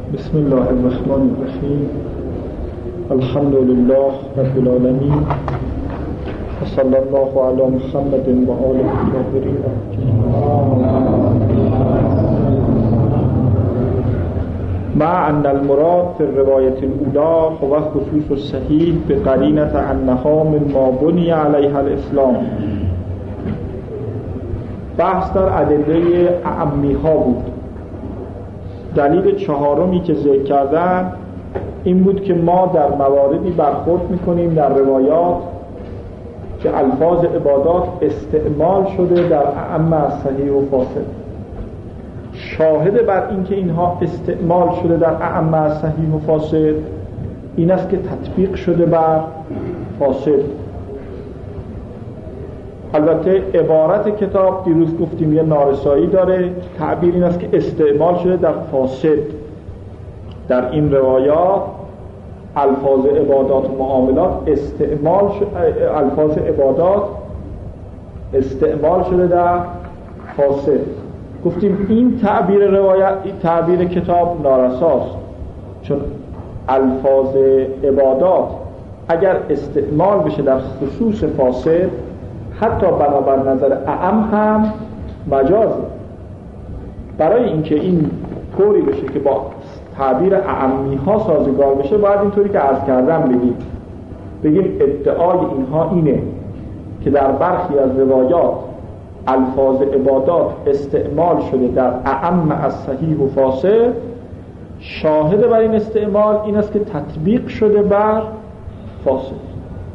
بسم الله الرحمن الرحیم. الحمد لله رب العالمین و صلی الله علی محمد و آله الطاهرین. مع ان المراد في الرواية الأولى هو خصوص الصحيح بقرينة أنها مما بني عليها الإسلام. بحث در ادله اعمی ها بود. دلیل چهارمی که ذکر کردن این بود که ما در مواردی برخورد میکنیم در روایات که الفاظ عبادات استعمال شده در اعم از صحیح و فاسد. شاهد بر این که اینها استعمال شده در اعم از صحیح و فاسد این است که تطبیق شده بر فاسد. البته عبارت کتاب دیروز گفتیم یه نارسایی داره. تعبیر این است که استعمال شده در فاسد. در این روایات الفاظ عبادات و معاملات الفاظ عبادات استعمال شده در فاسد. گفتیم این تعبیر کتاب نارساست، چون الفاظ عبادات اگر استعمال بشه در خصوص فاسد حتی بنابر نظر اعم هم مجازه. برای اینکه این طوری بشه که با تعبیر اعمی ها سازگار بشه باید اینطوری که عرض کردم بگیم ادعای اینها اینه که در برخی از روایات الفاظ عبادات استعمال شده در اعم از صحیح و فاسد. شاهد بر این استعمال این است که تطبیق شده بر فاسد.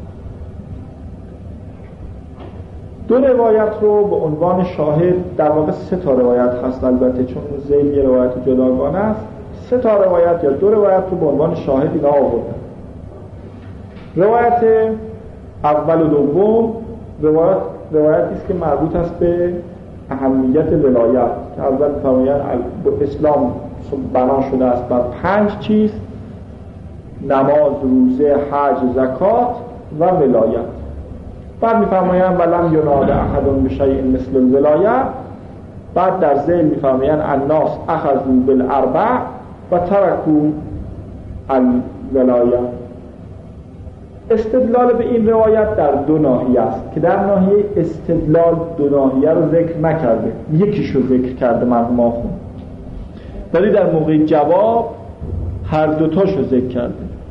دو روایت رو به عنوان شاهد، در واقع سه تا روایت هست البته چون ذیل یه روایت جداگانه است، سه تا روایت یا دو روایت رو به عنوان شاهد اینا آوردن. روایت اول و دوم روایتی است که مربوط است به اهمیت ولایت که اول فرمایند اسلام بنا شده است بر 5 چیز: نماز، روزه، حج، زکات و ولایت. بعد میفرمایند ولم ینال احد بشیء مثل الولایه. بعد در ذیل میفرمایند الناس اخذوا بالاربع و ترکوا الولایه. استدلال به این روایت در دو ناحیه است که در ناحیه استدلال دو ناحیه رو ذکر نکرده، یکیشو ذکر کرده مرحوم آخوند، ولی در موقع جواب هر دوتاشو ذکر کرده.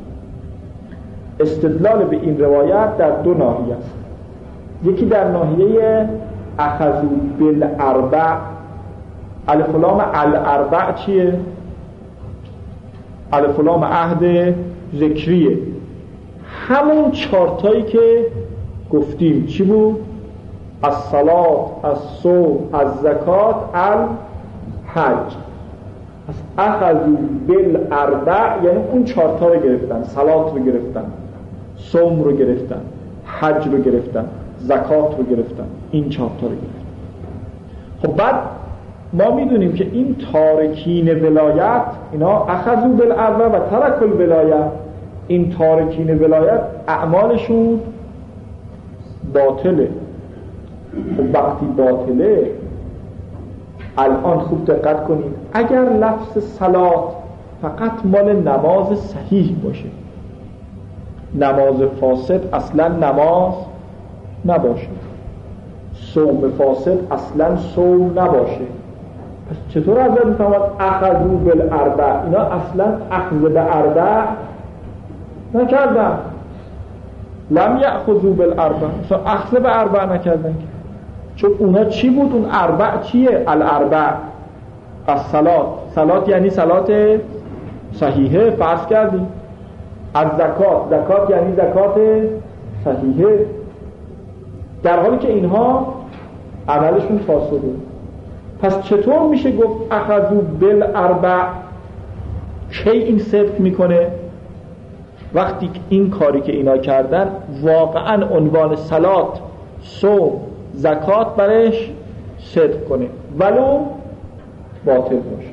استدلال به این روایت در دو ناحیه است. یکی در ناحیه اخذوا بالاربع. الف لام الاربع چیه؟ الف لام عهد ذکریه. همون چارتایی که گفتیم چی بود؟ الصلاة، الصوم، الزکات، الحج. از اخذوا بالاربع یعنی اون چارتا رو گرفتن، صلات رو گرفتن، صوم رو گرفتن، حج رو گرفتن، زکات رو گرفتن، این چارتا رو گرفتن. خب بعد ما میدونیم که این تارکین ولایت، اینا اخذوا بالاربع و ترکوا الولایه، این تارکین ولایت اعمالشون باطله. خب وقتی باطله الان خوب دقت کنید، اگر لفظ صلات فقط مال نماز صحیح باشه، نماز فاسد اصلا نماز نباشه، صوم فاسد اصلا صوم نباشه، پس چطور حضرت میفرماد اخذوا بالاربع؟ اینا اصلا اخذ به اربع نکردن. لم یأخذوا بالاربع، اصلا اخذ به اربع نکردن. چون اونا چی بود؟ اون اربع چیه؟ الاربع الصلات. صلات یعنی صلات صحیحه، فرض کردیم. از زکات یعنی زکات صحیحه، در حالی که اینها عملشون فاسده. پس چطور میشه گفت اخذوا بالاربع؟ کی این صدق میکنه؟ وقتی این کاری که اینا کردن واقعا عنوان صلات، صوم، زکات برش صدق کنه ولو باطل باشه.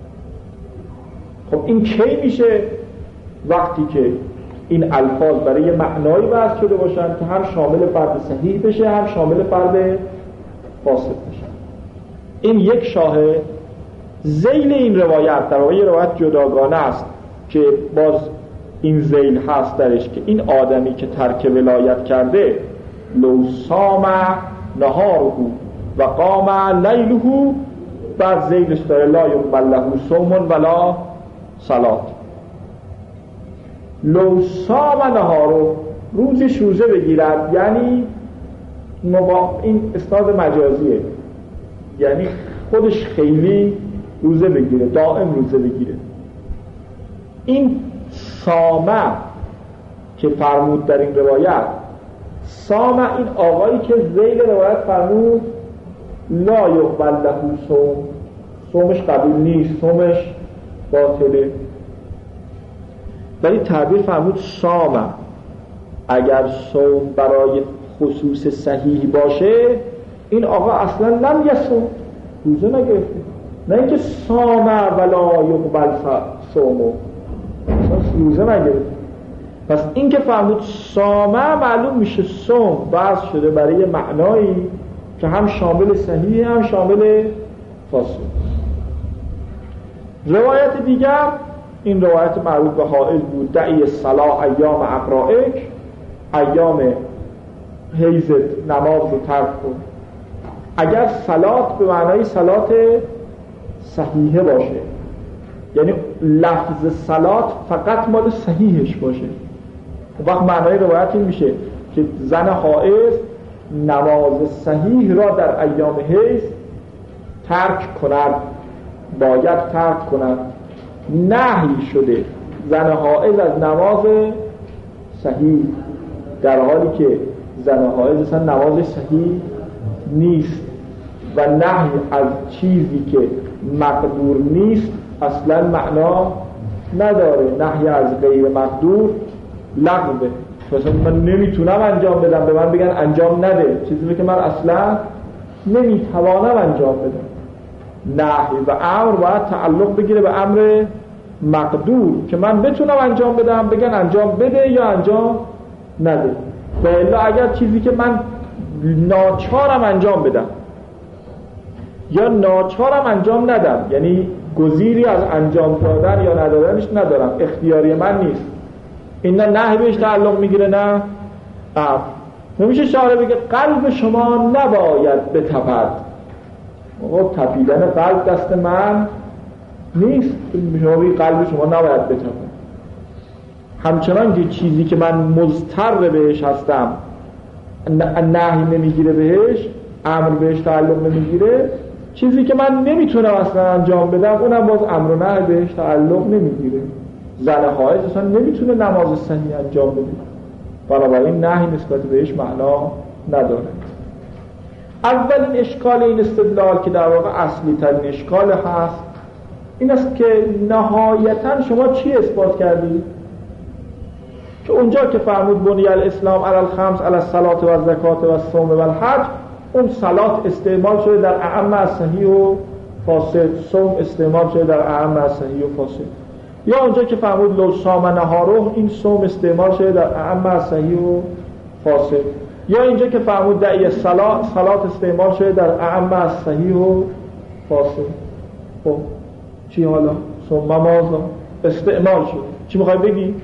خب این کی میشه؟ وقتی که این الفاظ برای یه معنایی وضع شده باشن که هم شامل فرد صحیح بشه هم شامل فرد فاسد بشه. این یک شاهد ذیل این روایت در واقع روایت جداگانه است که باز این ذیل هست درش که این آدمی که ترک ولایت کرده لو صام نهاره و قام لیله، بعد ذیلش داره لا یقبل له صوم ولا صلات. لو صام نهاره، روزش روزه بگیرد، یعنی این استاد مجازیه، یعنی خودش خیلی روزه بگیره، دائم روزه بگیره. این صامه که فرمود در این روایت، صامه این آقایی که ذیل روایت فرمود لا یقبل له صوم، صومش قبول نیست، صومش باطله، ولی تعبیر فرمود صامه. اگر صوم برای خصوص صحیح باشه این آقا اصلا لم یصوم، روزه نگرفته، نه اینکه صامه ولا یقبل صومه، روزه نگرفته. پس این که فرمود صامه معلوم میشه صوم بحث شده برای معنایی که هم شامل صحیح هم شامل فاسد. روایت دیگر، این روایت مربوط به حائض بود، دعی الصلاة ایام اقرائک، ایام حیضت نماز رو ترک کن. اگر صلات به معنای صلات صحیحه باشه، یعنی لفظ صلات فقط مال صحیحش باشه، وقت معنای روایت این میشه که زن حائض نماز صحیح را در ایام حیض ترک کند، باید ترک کند. نهی شده زن حائض از نماز صحیح، در حالی که زن حائض اصلا نماز صحیح نیست، و نهی از چیزی که مقدور نیست اصلا معنا نداره. نهی از غیر مقدور لغوه، مثلا من نمیتونم انجام بدم، به من بگن انجام نده چیزی که من اصلا نمیتوانم انجام بدم. نهی و امر باید تعلق بگیره به امر مقدور که من بتونم انجام بدم، بگن انجام بده یا انجام نده. و الا اگر چیزی که من ناچارم انجام بدم یا ناچارم انجام ندم، یعنی گزیری از انجام دادن یا ندادنش ندارم، اختیاری من نیست، این نه نهی بهش تعلق میگیره نه امر. نمیشه شاعر بگه قلب شما نباید بتپد، تپیدن قلب دست من نیست، قلب شما نباید بتپد. همچنان که چیزی که من مضطر بهش هستم نهی نمیگیره بهش، امر بهش تعلق نمیگیره، چیزی که من نمیتونم اصلا انجام بدم اونم باز امر و نهی بهش تعلق نمیگیره. زن حائض اصلا نمیتونه نماز صحیح انجام بده، بنابراین نهی نسبت بهش معنا نداره. اولین اشکال این استدلال که در واقع اصلی ترین اشکال هست این است که نهایتا شما چی اثبات کردید؟ که اونجا که فرمود بنی الاسلام علی الخمس علی الصلاة و الزکات و الصوم و الحج، اون صلات استعمال شده در اعم از صحیح و فاسد، صوم استعمال شده در اعم از صحیح و فاسد. یا اونجا که فرمود لو صام نهاره، این صوم استعمال شده در اعم از صحیح و فاسد. یا اینجا که فرمود دعی صلات استعمال شده در اعم از صحیح و فاسد. خب چی حالا؟ ثم ماذا؟ استعمال شده. چی میخوای بگی؟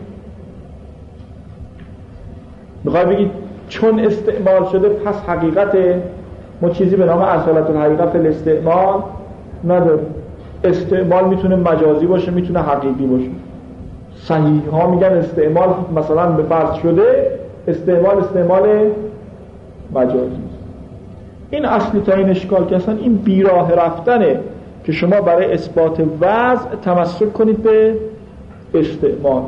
میخوای بگی چون استعمال شده پس حقیقت ما چیزی به نام اصالت الحقیقت فی الاستعمال نداره. استعمال میتونه مجازی باشه، میتونه حقیقی باشه. صحیح ها میگن استعمال مثلا به فرض شده، استعمال مجازی. این اصلی ترین اشکال که اصلا این بیراه رفتنه که شما برای اثبات وضع تمسک کنید به استعمال.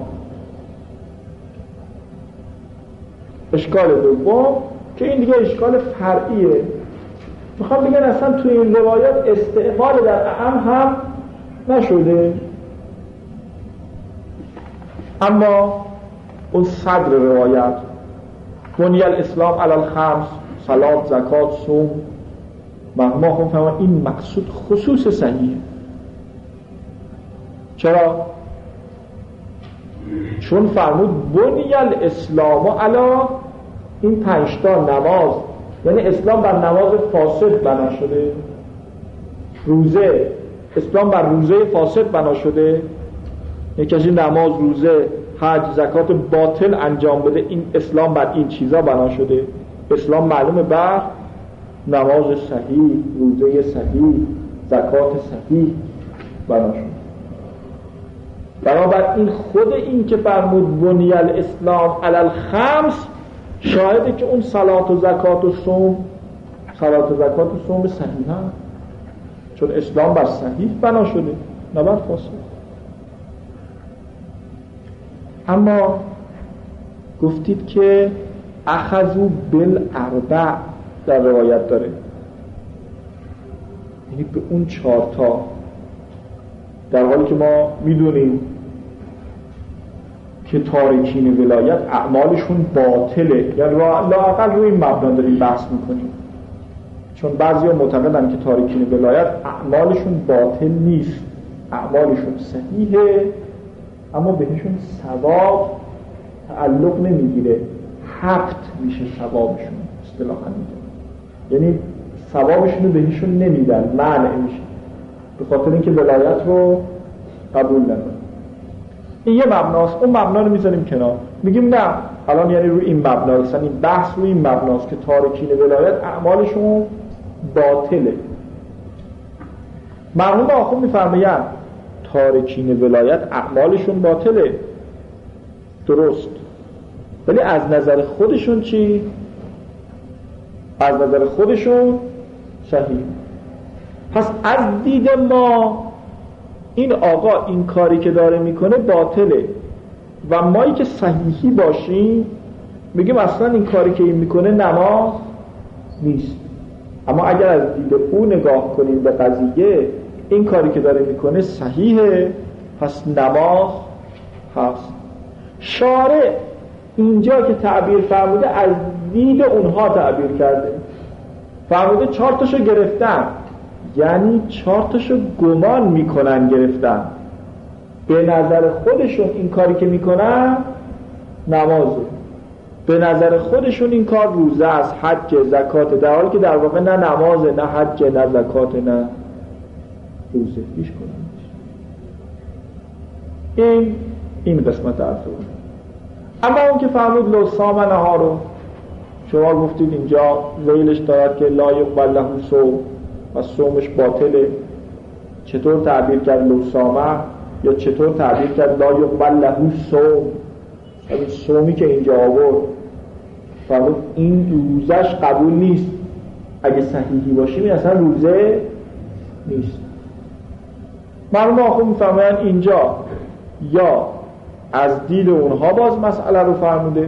اشکال دوم که این دیگه اشکال فرعیه، میخوام بگن اصلا توی این روایات استعمال در اعم هم نشده، اما اون صدر روایت بنی الاسلام علی الخمس، صلات، زکات، صوم، ما هم فهمم این مقصود خصوص صحیح. چرا؟ چون فرمود بنی الاسلام علی این 5 تا نماز، یعنی اسلام بر نماز فاسد بنا شده. روزه اسلام بر روزه فاسد بنا شده؟ یک کسی نماز، روزه، حج، زکات باطل انجام بده، این اسلام بر این چیزا بنا شده؟ اسلام معلومه بر نماز صحیح، روزه صحیح، زکات صحیح بنا شده. بنابراین خود این که فرمود بنی الاسلام علی الخمس شاهده که اون صلات و زکات و صوم صحیح هم، چون اسلام بر صحیح بنا شده نه بر فاسد. اما گفتید که اخذوا بالاربع در روایت داره، یعنی به اون 4 تا، در حالی که ما میدونیم که تارکین ولایت اعمالشون باطله، یعنی لااقل روی این مبنا داریم بحث میکنیم، چون بعضیا معتقدن که تارکین ولایت اعمالشون باطل نیست، اعمالشون صحیحه اما بهشون ثواب تعلق نمیگیره، حبط میشه ثوابشون اصطلاحاً میگه، یعنی ثوابشون بهشون نمیدن، منع میشه به خاطر اینکه ولایت رو قبول ندارن. این یه مبناست، اون مبنا رو میذاریم کنار، میگیم نه الان یعنی روی این مبنا، مثلا این بحث روی این مبناست که تارکین ولایت اعمالشون باطله. مرحوم آخوند میفرمایند تارکین ولایت اعمالشون باطله، درست، ولی از نظر خودشون چی؟ از نظر خودشون صحیح. پس از دید ما این آقا این کاری که داره میکنه باطله و مایی که صحیحی باشیم میگیم اصلا این کاری که این میکنه نماز نیست. اما اگر از دید او نگاه کنیم به قضیه، این کاری که داره میکنه صحیحه، پس نماز هست. شارع اینجا که تعبیر فرموده از دید اونها تعبیر کرده، فرموده 4 تاشو گرفتن، یعنی 4 تاشو گمان میکنن گرفتن، به نظر خودشون این کاری که میکنن نمازه، به نظر خودشون این کار روزه است، حج، زکات، در حالی که در واقع نه نمازه، نه حج، نه زکات، نه روزه، هیچ کنن. این قسمت عرضه. اما اون که فرمود لو صام نهارو، شما گفتید اینجا ذیلش دارد که لا یقبل له صوم و صومش باطله، چطور تعبیر کرد لو صامه یا چطور تعبیر کرد لا یقبل له صوم؟ این صومی که اینجا آورد فرمود این روزش قبول نیست، اگه صحیحی باشیم این اصلا روزه نیست. مرحوم آخوند میفرمایند اینجا یا از دید اونها باز مسئله رو فرموده،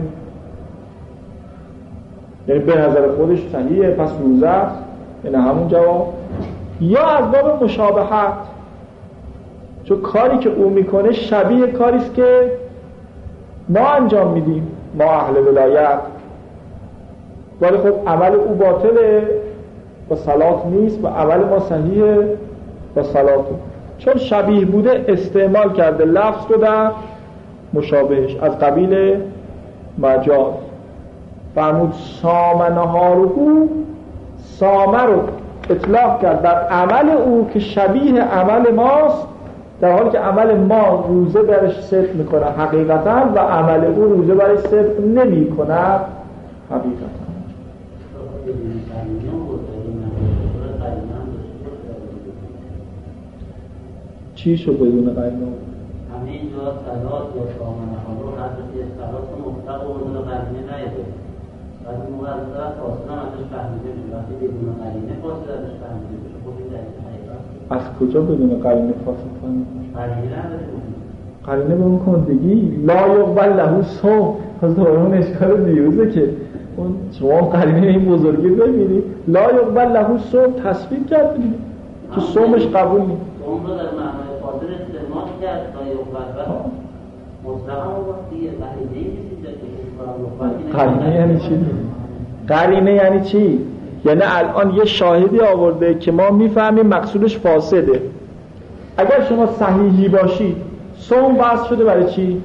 یعنی به نظر خودش صحیحه پس روزه است، یعنی همون جواب، یا از باب مشابهت، چون کاری که او میکنه شبیه کاریست که ما انجام میدیم، ما اهل ولایت، ولی خب عمل او باطله و صلات نیست و عمل ما صحیحه و صلاته، چون شبیه بوده استعمال کرده لفظ رو در مشابهش از قبیل مجاز. فرمود سام نهارهو، سامه رو اطلاق کرد در عمل او که شبیه عمل ماست، در حالی که عمل ما روزه برش صدق میکنه حقیقتا و عمل او روزه برش صدق نمیکنه حقیقتا. چی شو بدون قرینه؟ همه جا صلات یا سامنه ها رو حضرت صلات مطلق و بدون قرینه نیده، بعد این موقع از طرف فاصله ازش فهمیده میشه، وقتی بدون قرینه فاصله ازش فهمیده میشه. خب این دلیل حقیقت از کجا بدون قرینه فاصله فهمیده؟ قرینه نداره، قرینه به اون کندگی لا یقبل له صوم، از اون اشکال دیوزه که اون شما قرینه این بزرگی ببینید لا یقبل له صوم تصویر کرد که صومش قبول نیست، صوم رو در معنای فاضل استعمال کرد لا یقبل مطلقا وقتی قرینه نیست. قرینه یعنی چی؟ قرینه یعنی چی؟ یعنی الان یه شاهدی آورده که ما میفهمیم مقصودش فاسده. اگر شما صحیحی باشید صوم بحث شده برای چی؟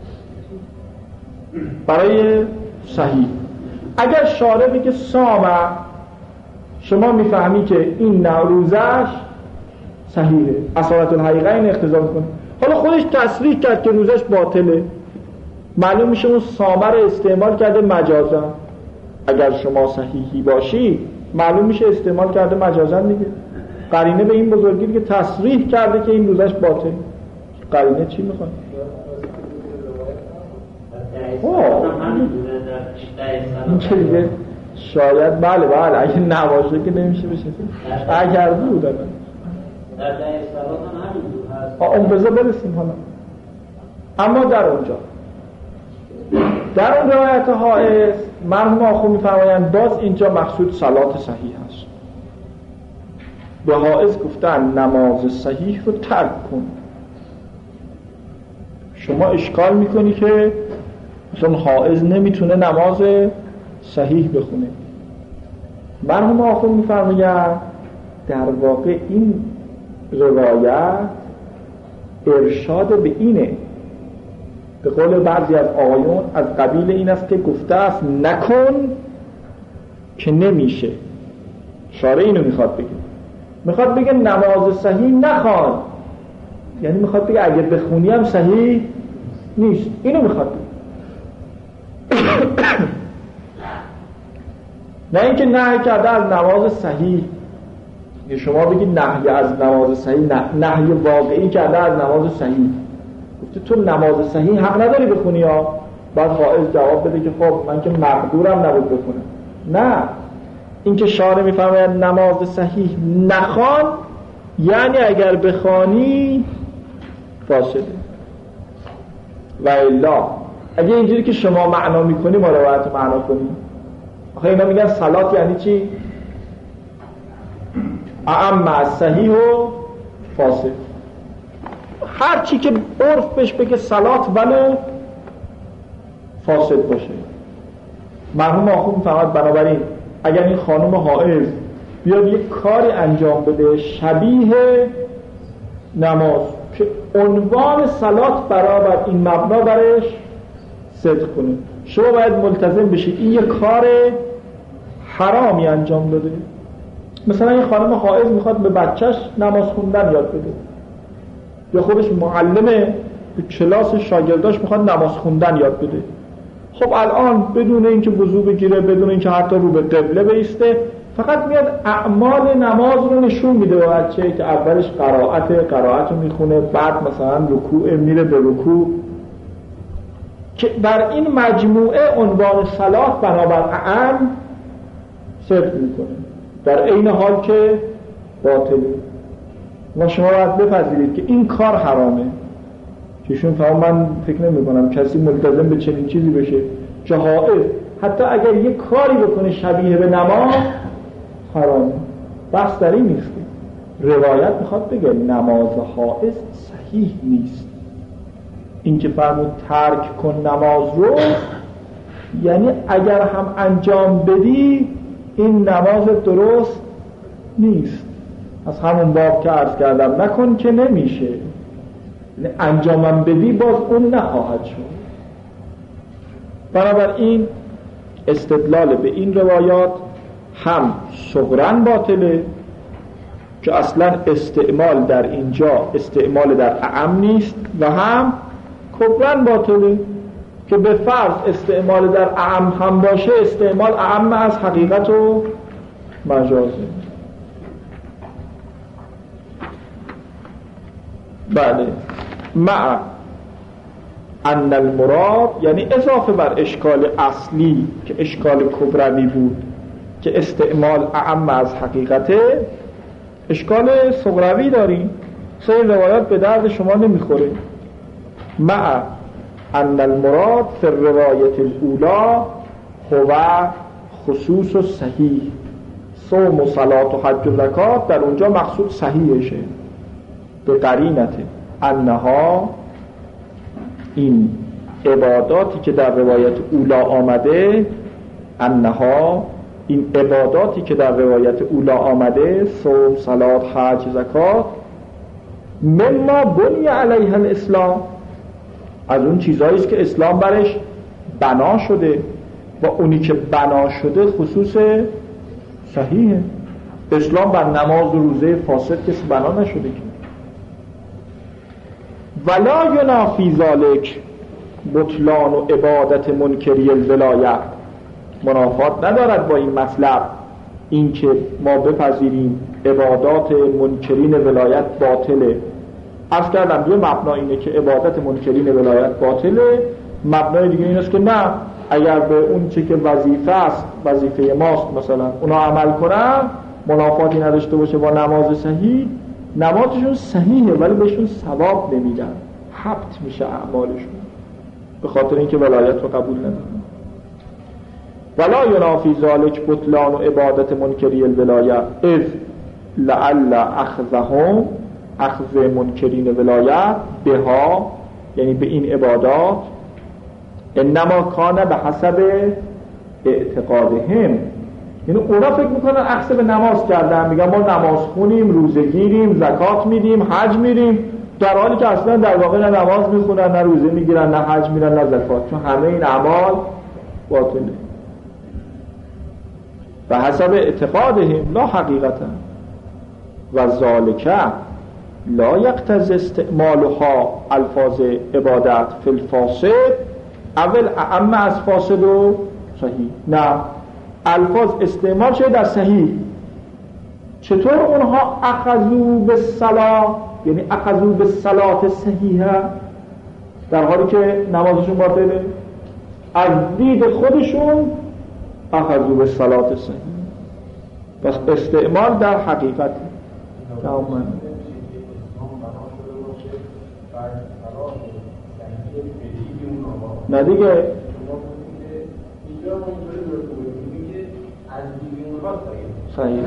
برای صحیح. اگر شارع میگه صامه، شما میفهمی که این روزش صحیحه. اصالت الحقیقه این اقتضا میکنه. حالا خودش تصریح کرد که روزش باطله، معلوم میشه اون سامه رو استعمال کرده مجازا. اگر شما صحیحی باشی معلوم میشه استعمال کرده مجازا دیگه. قرینه به این بزرگی که تصریح کرده که این روزش باطل. قرینه چی میخواد؟ این چه دیگه؟ شاید بله اگه نباشه که نمیشه بشه. اگر بود در دعای صلات هم همینجور هست. اون بذار برسیم حالا. اما در اون روایت حائز مرحوم آخوند می‌فرمایند باز اینجا مقصود صلات صحیح هست. به حائز گفتن نماز صحیح رو ترک کن. شما اشکال میکنی که مثلا حائز نمیتونه نماز صحیح بخونه. مرحوم آخوند می‌فرمایند در واقع این روایت ارشاد به اینه، به قول بعضی از آقایون از قبیل این است که گفته است نکن که نمیشه. شارع اینو میخواد بگه نماز صحیح نخوان، یعنی میخواد بگه اگه بخونی هم صحیح نیست. اینو میخواد بگه. نه اینکه نهی کرده از نماز صحیح. شما بگید نهی از نماز صحیح، نهی واقعی کرده از نماز صحیح. گفته تو نماز صحیح حق نداری بخونی ها. بعد حائز جواب بده که خب من که مقدورم نبود بخونم. نه، این که شارع میفرماید نماز صحیح نخوان یعنی اگر بخوانی فاسده. و الا اگه اینجوری که شما معنا میکنی ما روایت معنا کنی. آخه اینا میگن صلات یعنی چی؟ اعم صحیح و فاسد. هر چی که عرف بهش بگه صلات ولو فاسد باشه. مرحوم آخوند فقط بنابراین اگر این خانم حائض بیاد یک کاری انجام بده شبیه نماز که عنوان صلات برابر این مبنا برش صدق کنه، شما باید ملتزم بشید این یک کار حرامی انجام داده. مثلا این خانم حائض میخواد به بچهش نماز خوندن یاد بده، یا خودش معلمه به کلاس شاگرداش میخواد نماز خوندن یاد بده. خب الان بدون اینکه وضو بگیره، بدون اینکه حتی رو به قبله بایسته، فقط میاد اعمال نماز رو نشون میده به بچه که اولش قرائت رو میخونه، بعد مثلا رکوع میره به رکوع، که در این مجموعه عنوان صلات بنابر اعم صدق میکنه، در عین حال که باطله. و شما باید بپذیرید که این کار حرامه. چشون من فکر نمی کنم کسی ملتزم به چنین چیزی بشه که حائض حتی اگر یک کاری بکنه شبیه به نماز حرامه. بحث در این نیست. روایت میخواد بگه نماز حائض صحیح نیست. این که فرمود ترک کن نماز رو، یعنی اگر هم انجام بدی این نماز درست نیست. از همون باب که عرض کردم نکن که نمیشه، انجامم بدی باز اون نخواهد شد. بنابراین استدلال به این روایات هم صغرن باطله که اصلا استعمال در اینجا استعمال در اعم نیست، و هم کبرن باطله که به فرض استعمال در اعم هم باشه استعمال اعم از حقیقت و مجازه. بله، مع ان المراد یعنی اضافه بر اشکال اصلی که اشکال کبروی بود که استعمال اعم از حقیقته، اشکال صغروی داریم. سه روایات به درد شما نمیخوره. مع ان المراد فی الروایت الاولی هو خصوص و صحیح، صوم و صلات و حج و زکات در اونجا مقصود صحیحشه به قرینت انها، این عباداتی که در روایت اولا آمده، انها این عباداتی که در روایت اولا آمده، صوم، صلات، حج، زکات، مما بنی علیه الاسلام، از اون چیزهایی است که اسلام برش بنا شده، و اونی که بنا شده خصوص صحیحه. اسلام بر نماز و روزه فاسد کسی بنا نشده که ولا ینافی ذالک بطلان و عبادت منکری الولایت. منافات ندارد با این مطلب این که ما بپذیریم عبادات منکرین ولایت باطله. عرض کردم یه مبنا اینه که عبادت منکرین ولایت باطله، مبنای دیگه این است که نه، اگر به اون چه که وظیفه است، وظیفه ماست مثلا، اونا عمل کنن، منافاتی نداشته باشه با نماز صحیح، نمازشون صحیحه ولی بهشون ثواب نمیدن، حبط میشه اعمالشون به خاطر اینکه ولایت رو قبول ندارن. ولا ینافی ذالک بطلان و عبادت منکری الولایت اذ لعل اخذهم، اخذ منکرین ولایت بها یعنی به این عبادات، انما کان به حسب اعتقادهم، یعنی اونا فکر میکنن اخذ به نماز کردن، میگن ما نماز خونیم، روزه گیریم، زکات میدیم، حج میریم، در حالی که اصلا در واقع نه نماز میخونن، نه روزه میگیرن، نه حج میرن، نه زکات، چون همه این اعمال باطله. و حسب اعتقادهم لا حقیقتا و ذالک لا یقتضی استعمالها الفاظ عبادت فی الفاسد اول اعم از فاسد و صحیح. نه، الفاظ استعمال شده در صحیح. چطور اونها اخذو بالصلاة، یعنی اخذو بالصلاة صحیحه، در حالی که نمازشون باطله، از دید خودشون اخذو بالصلاة صحیح، بس استعمال در حقیقت تماما. نه دیگه صحیح.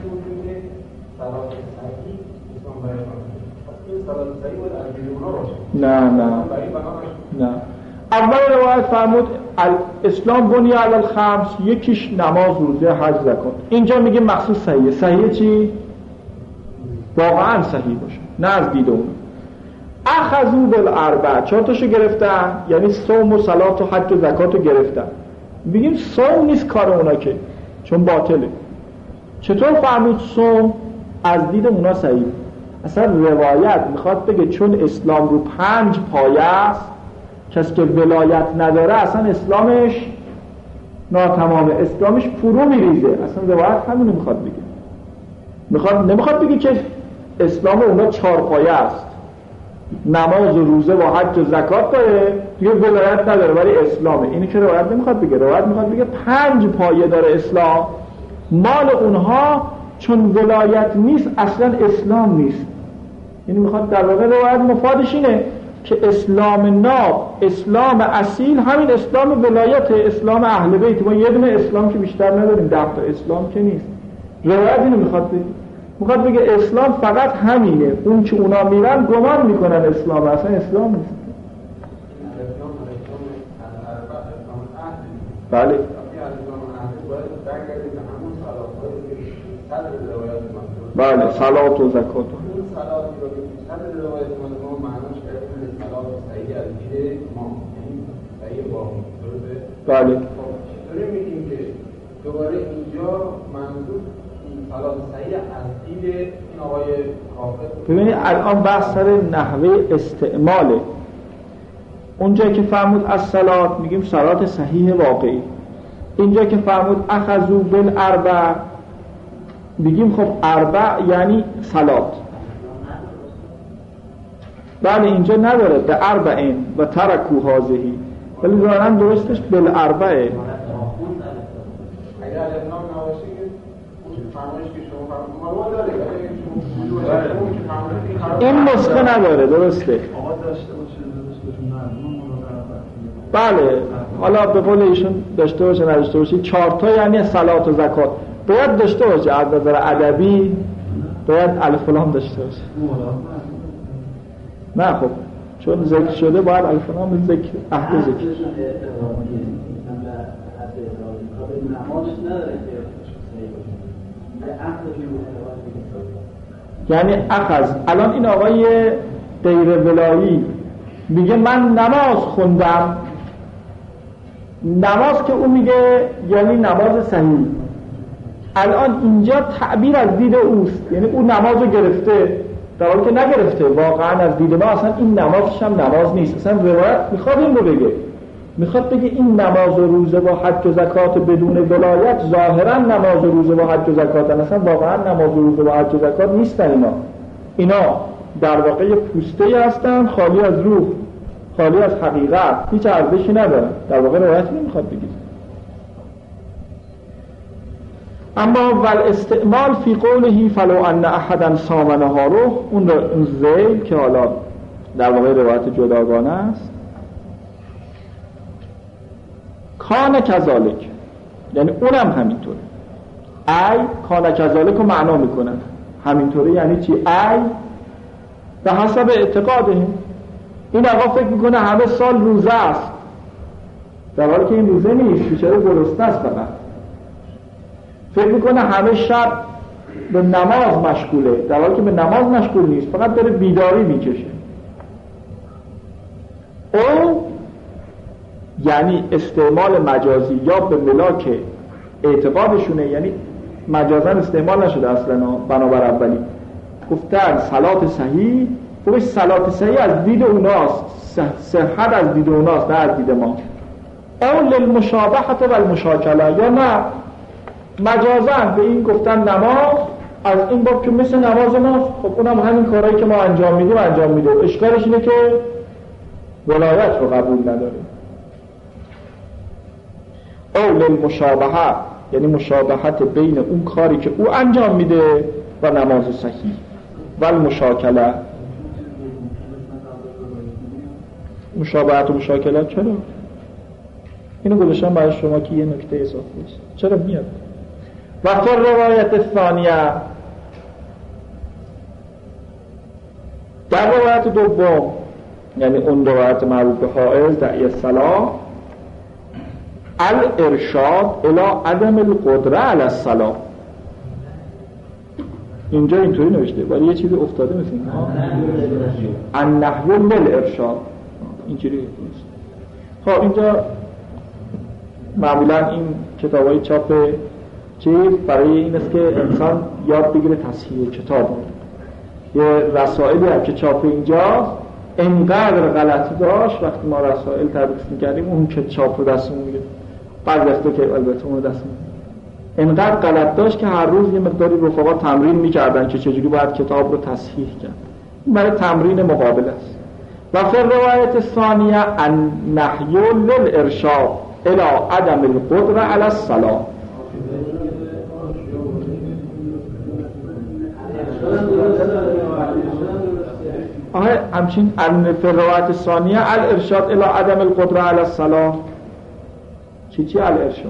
نه اول روایت فرمود اسلام بنی علی الخمس، یکیش نماز، روزه، حج، زکات. اینجا میگه مخصوص صحیحه. صحیح چی؟ واقعا صحیح باشه، نه از دید اون. اخذو بالاربع، 4 تاشو گرفتن، یعنی صوم و صلات و حج و زکات رو گرفتن. میگیم صوم نیست کار اونا که، چون باطله. چطور فهمید صوم؟ از دید اونا صحیح. اصلا روایت میخواد بگه چون اسلام رو 5 پایه است، کسی که ولایت نداره اصلا اسلامش ناتمامه، اسلامش فرو میریزه. اصلا روایت همینو میخواد بگه. نمیخواد بگه که اسلام اونا 4 پایه است، نماز و روزه و حج و زکات داره، دیگه ولایت نداره ولی اسلامه. اینی که روایت نمیخواد بگه. روایت میخواد بگه 5 پایه داره اسلام، مال اونها چون ولایت نیست اصلا اسلام نیست. یعنی میخواد در واقع روایت مفادش اینه که اسلام ناب، اسلام اصیل همین اسلام ولایت، اسلام اهل بیت. ما یه دونه اسلام که بیشتر نداریم، 10 تا اسلام که نیست. روایت اینو میخواد بگه اسلام فقط همینه، اون که اونا میرن گمان میکنن اسلام، اصلا اسلام نیست. بله بله، صلات و زکات. اون صلاتی رو که صد روایت ما معناش کردیم صلات صحیح از دید ما، یعنی صحیح واقعی، درسته؟ بله. چطوری میگیم که دوباره اینجا منظور صلات صحیح از دید این آقای کافر؟ ببینید الان بحث سر نحوه استعماله. اونجا که فرمود از صلات میگیم صلات صحیح واقعی، اینجا که فرمود اخذو بالاربع بگیم خب اربع یعنی صلات. بله اینجا نداره به اربعین و ترکو هازهی، ولی ظاهرا درستش بالاربعه. اگر اسلام نباشه که فرمایش که شما فرمایش داره، این نسخه نداره، درسته. بله حالا به قول ایشون داشته باشه نداشته باشه، 4 تا یعنی صلات و زکات باید داشته باشه. از نظر ادبی باید الف و لام داشته باشه. نه خب چون ذکر شده باید الف و لام ذکر، عهد ذکر. یعنی اخذ. الان این آقای غیر ولایی میگه من نماز خوندم، نماز که اون میگه یعنی نماز صحیح. الان اینجا تعبیر از دید اوست، یعنی اون نماز رو گرفته، در حالی که نگرفته. واقعا از دید ما اصلا این نمازش هم نماز نیست. اصلا روایت میخواد این رو بگه، میخواد بگه این نماز و روزه و حج و زکات بدون ولایت ظاهرا نماز و روزه و حج و زکات، اصلا واقعا نماز و روزه و حج و زکات نیستن. اینا در واقع پوسته هستن، خالی از روح، خالی از حقیقت، هیچ ارزشی ندارن. در واقع روایت نمیخواد بگه. اما والاستعمال فی قوله فلو ان احدا صام نهاره، اون ذیل که حالا در واقع روایت جداگانه است، کان کذالک، یعنی اونم همینطوره. ای کان کذالک رو معنا میکنن همینطوره. یعنی چی؟ ای به حسب اعتقاده. این آقا فکر میکنه همه سال روزه است، در حالی که این روزه نیست، بیچاره گرسنه است. فقط فکر میکنه همه شب به نماز مشغوله، در حالی که به نماز مشغول نیست، فقط داره بیداری میکشه. او یعنی استعمال مجازی یا به ملاک اعتقادشونه، یعنی مجازا استعمال نشده اصلا. بنابر اولی گفتن صلات صحیح، خوبش صلات صحیح از دید اوناست، صحت از دید اوناست، نه از دید ما. او للمشابهت و المشاکله، یا نه مجازا به این گفتن نماز از این باب که مثل نماز ماست. خب اونم همین کارهایی که ما انجام میدیم انجام میده. اشکالش اینه که ولایت رو قبول نداره. او للمشابهه، یعنی مشابهت بین اون کاری که او انجام میده و نماز صحیح. و المشاکله، مشابهت و مشاکله چرا؟ اینو گذاشتم برای شما که یه نکته اضافه است. چرا میاد؟ و فر روایت ثانیه، در روایت دوم، یعنی اون روایت مربوط به حائض دعی الصلاة، الارشاد الی عدم القدره علی الصلاة. اینجا اینطوری نوشته ولی یه چیزی افتاده مثل این النحو للارشاد، اینجوری نیست. خب اینجا معمولا این کتابای چاپ چیز برای این است که انسان یاد بگیره تصحیح کتاب. یه رسائلی هم که چاپ اینجاست انقدر غلطی داشت وقتی ما رسائل تدریس می‌کردیم، اون که چاپ رو دستمون میگه، بعد وقتا که البته اون دستمون انقدر غلط داشت که هر روز یه مقداری رفقا تمرین می‌کردن که چجوری باید کتاب رو تصحیح کرد. برای تمرین مقابل است. و فی روایت ثانیه النحی للارشاد الی عدم القدره علی الصلاة. همچین فی روایت ثانیه الارشاد الی عدم القدره علی الصلاة. چی الارشاد؟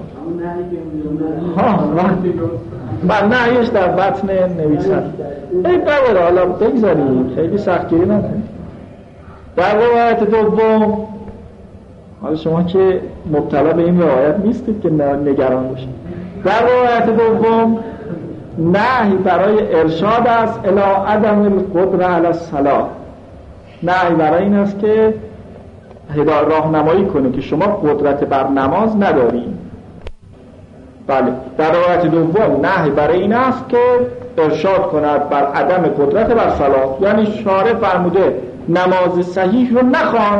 من نهیش در بطن نویسن. ای بله حالا بگذاریم، خیلی سختگیری نکنیم. در روایت دوم، حالا شما که مبتلا به این روایت نیستید که نگران باشید. در روایت دوم نهی برای ارشاد است الی عدم القدره علی الصلاة. نهی برای این است که راهنمایی کنه که شما قدرت بر نماز ندارید. بله، در روایت دوم نهی برای این است که ارشاد کند بر عدم قدرت بر صلات، یعنی شارع فرموده نماز صحیح رو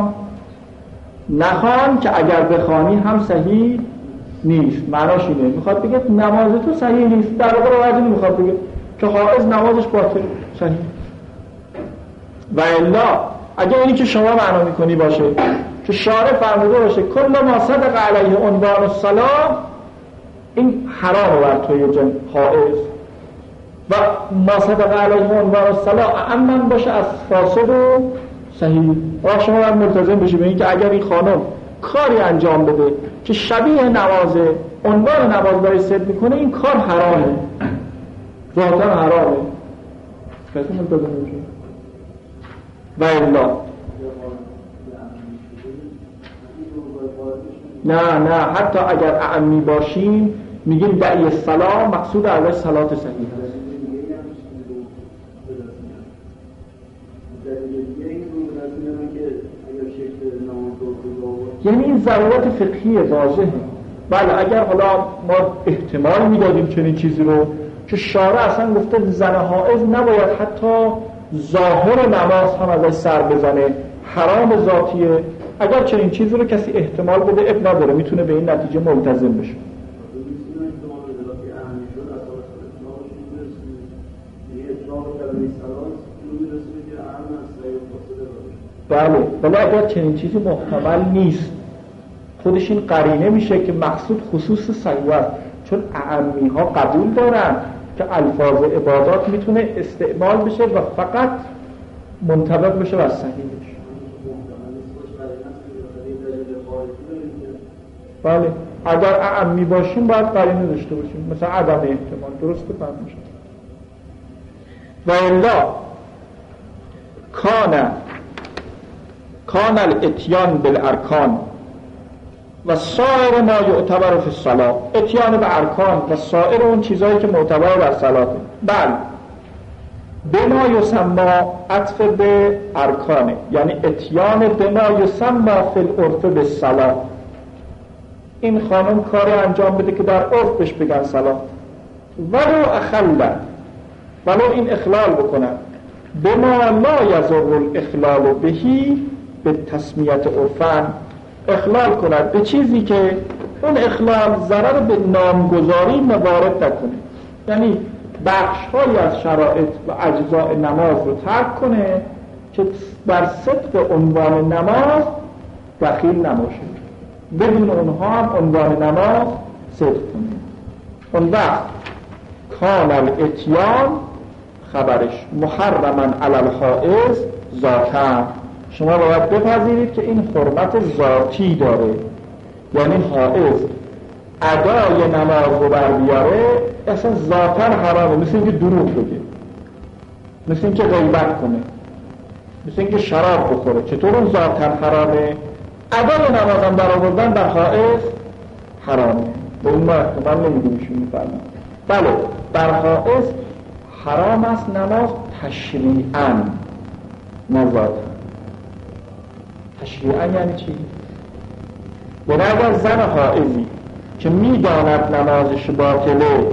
نخوان که اگر بخوانی هم صحیح نیست. معناش اینه، میخواد بگه نماز تو صحیح نیست. در واقع روایت میخواد بگه که حائض نمازش باطل صحیح. و الا اگه اینی که شما معنا میکنی باشه که شارع فرموده باشه کل ما صدق علیه عنوان الصلاة، این حرام بر توی حائض، و ما صدق علیه عنوان الصلاة امن باشه از فاسد و صحیح. و شما باید ملتزم بشی به این که اگر این خانم کاری انجام بده که شبیه نمازه، عنوان نماز برای صد میکنه، این کار حرامه، ذاتاً حرامه. کسی ملتزم بشی. و الا نه حتی اگر اعمی باشیم میگیم دعی الصلاة مقصود ازش صلات صحیح هست. یعنی این ضرورت فقهی واضحه. بله اگر حالا ما احتمال میدادیم چنین چیزی رو که شارع اصلا گفته زن حائض نباید حتی ظاهر نماز هم ازش سر بزنه، حرام ذاتیه. اگر چنین چیزی رو کسی احتمال بده اب نداره، میتونه به این نتیجه ملتزم بشه. بله، ولی اگر چنین چیزی محتمل نیست، خودش این قرینه میشه که مقصود خصوص صحیح است. چون اعمی ها قبول دارن که الفاظ عبادات میتونه استعمال بشه و فقط منطبق بشه و صحیح بشه. بله، اگر اعمی باشیم باید قرینه داشته باشیم، مثلا عدم احتمال. درسته فهمیدم. و الا کان الاتیان بالارکان و سایر ما یعتبر فی الصلاة، اتیان به ارکان و سایر اون چیزهایی که معتبر در صلاته. بله، بما یسمى عطف به ارکانه، یعنی اتیان بما یسمى فی العرف بالصلاة. این خانم کاری انجام بده که در عرف بهش بگن صلاة، ولو اخلل، ولو این اخلال بکنن، بما لا یضر الاخلال بهی به تسمیت عرفن، اخلال کند به چیزی که اون اخلال ضرر به نامگذاری وارد نکنه، یعنی بخش‌هایی از شرایط و اجزاء نماز رو ترک کنه که بر صدق عنوان نماز دخیل نماشه، بدون اونها هم عنوان نماز صدق کنه. اون وقت کان الاتیان خبرش محرما علی الحائض ذاتا، شما باید بپذیرید که این حرمت ذاتی داره، یعنی حائض ادای نماز رو بر بیاره اصلا ذاتا حرامه، مثل اینکه دروغ بگه، مثل اینکه غیبت کنه، مثل اینکه شراب بخوره. چطور اون ذاتا حرامه؟ ادای نماز هم برآوردن در حائض حرامه. به اون احتمال نمیدونم چی میفرمایید. بله، در حائض حرام است نماز تشریعاً، نه ذاتاً. تشریعاً یعنی چی؟ یعنی اگر زن حائضی که میداند نمازش باطله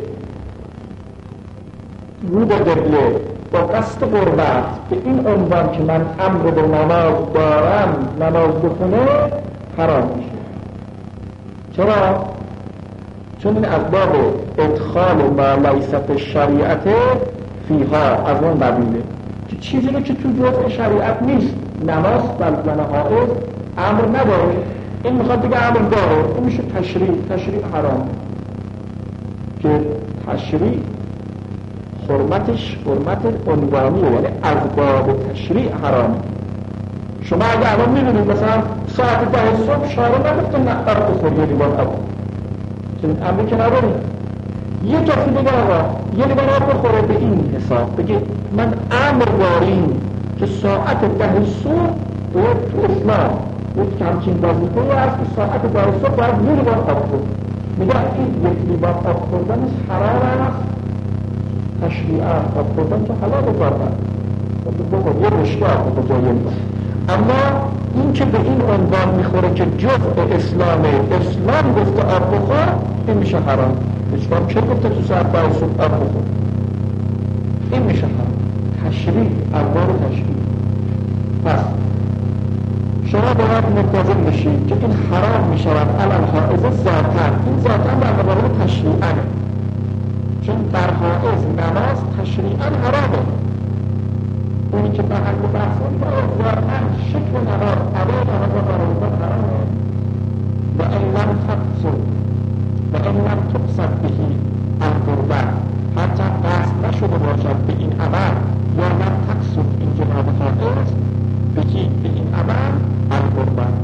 رو به قبله با قصد قربت به این عنوان که من امر به نماز دارم نماز بخونه، حرام میشه. چرا؟ چون این از باب ادخال ما لیس فی الشریعت فیها، از اون قبیله که چیزی رو که تو جزء شریعت نیست. نماز بر زن حائض امر نداره، این میخواد دیگه امر داره، این میشه تشریع حرام. که تشریع حرمتش حرمت عنوانیه، یعنی از باب تشریع حرام. شما اگه الان میبینید مثلا ساعت 10 صبح شارع نگفته نقدر بخور یه لیوان آب، که امری که نداریم. یه کسی بگه آقا یه لیوان آب بخوره، به این حساب بگه من امر داریم که ساعت 10 صبح تو اسلام یک همچین وظیفه هست که ساعت 10 صبح باید یه لیوان آب خورد. میگه این یک لیوان آب خوردنش حرام است تشریعاً، آب خوردن که حلال بردن بخور یه مشکل آب بخور جایی لیوان. اما این که به این عنوان میخوره که جزء اسلام گفته آب بخور، این میشه حرام. اسلام چه گفته تو ساعت 10 صبح آب بخور؟ این میشه حرام. تشریع، ارباب تشریع. پس شما باید متوجه بشید که این حرام میشود علی الحائض ذاتاً، این ذاتاً در مقابل تشریعاً، چون در حائض نماز تشریعاً حرامه. اونی که محل بحثون باید ذاتاً شکل نماز ادای نماز برآوردن حرامه. و این لم تقصد و این لم تقصد بهی القربت، حتی قصد نشده باشد به این عمل، یا لم تقصد این جناب حائض بهی به این عمل القربت،